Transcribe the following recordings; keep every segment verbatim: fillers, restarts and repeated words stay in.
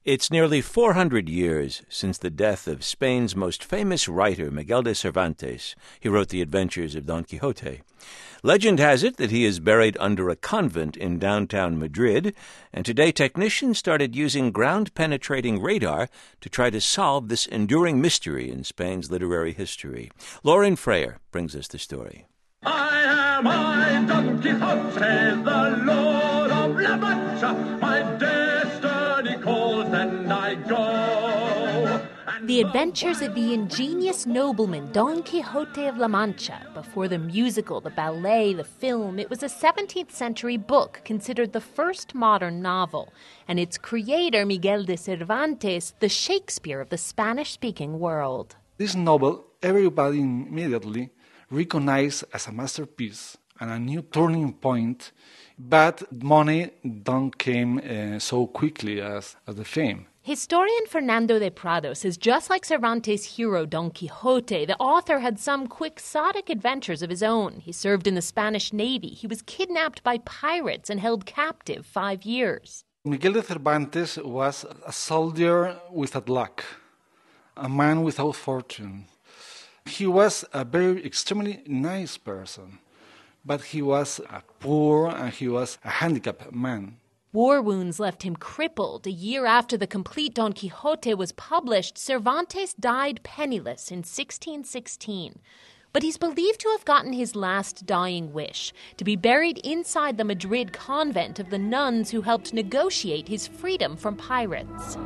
It's nearly four hundred years since the death of Spain's most famous writer, Miguel de Cervantes. He wrote The Adventures of Don Quixote. Legend has it that he is buried under a convent in downtown Madrid, and today technicians started using ground-penetrating radar to try to solve this enduring mystery in Spain's literary history. Lauren Freyer brings us the story. I am I, Don Quixote, the Lord of La Mancha. My destiny calls and I go. And The Adventures of the Ingenious Nobleman Don Quixote of La Mancha. Before the musical, the ballet, the film, it was a seventeenth century book considered the first modern novel. And its creator, Miguel de Cervantes, the Shakespeare of the Spanish-speaking world. This novel, everybody immediately recognized as a masterpiece and a new turning point, but money don't come uh, so quickly as, as the fame. Historian Fernando de Prado says just like Cervantes' hero Don Quixote, the author had some quixotic adventures of his own. He served in the Spanish Navy. He was kidnapped by pirates and held captive five years. Miguel de Cervantes was a soldier without luck, a man without fortune. He was a very extremely nice person, but he was a poor and he was a handicapped man. War wounds left him crippled. A year after the complete Don Quixote was published, Cervantes died penniless in sixteen sixteen. But he's believed to have gotten his last dying wish, to be buried inside the Madrid convent of the nuns who helped negotiate his freedom from pirates.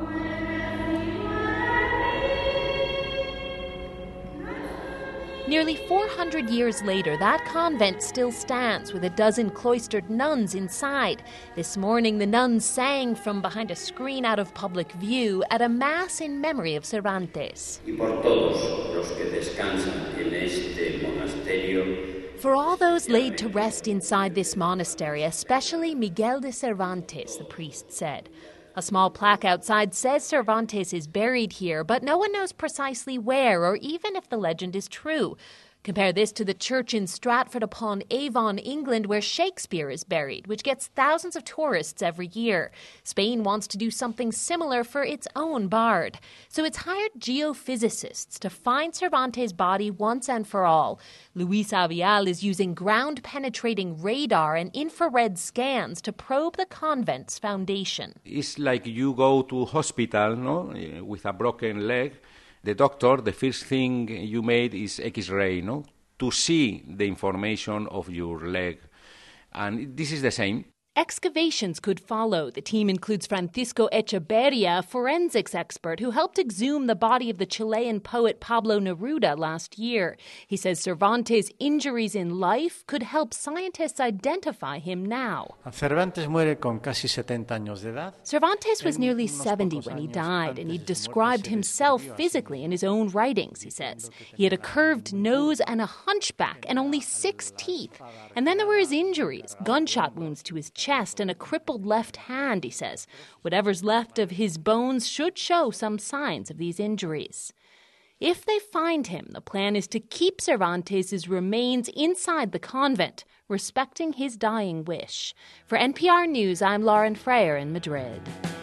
Nearly four hundred years later, that convent still stands with a dozen cloistered nuns inside. This morning, the nuns sang from behind a screen out of public view at a mass in memory of Cervantes. Y por todos los que descansan en este monasterio. For all those laid to rest inside this monastery, especially Miguel de Cervantes, the priest said. A small plaque outside says Cervantes is buried here, but no one knows precisely where or even if the legend is true. Compare this to the church in Stratford-upon-Avon, England, where Shakespeare is buried, which gets thousands of tourists every year. Spain wants to do something similar for its own bard. So it's hired geophysicists to find Cervantes' body once and for all. Luis Avial is using ground-penetrating radar and infrared scans to probe the convent's foundation. It's like you go to hospital, no, with a broken leg. The doctor, the first thing you made is X-ray, no, to see the information of your leg. And this is the same. Excavations could follow. The team includes Francisco Echeverria, a forensics expert who helped exhume the body of the Chilean poet Pablo Neruda last year. He says Cervantes' injuries in life could help scientists identify him now. Cervantes muere con casi setenta años de edad. Cervantes was nearly seventy when he died, and he described himself physically in his own writings, he says. He had a curved nose and a hunchback and only six teeth. And then there were his injuries, gunshot wounds to his chest and a crippled left hand, he says. Whatever's left of his bones should show some signs of these injuries. If they find him, the plan is to keep Cervantes' remains inside the convent, respecting his dying wish. For N P R News, I'm Lauren Freyer in Madrid.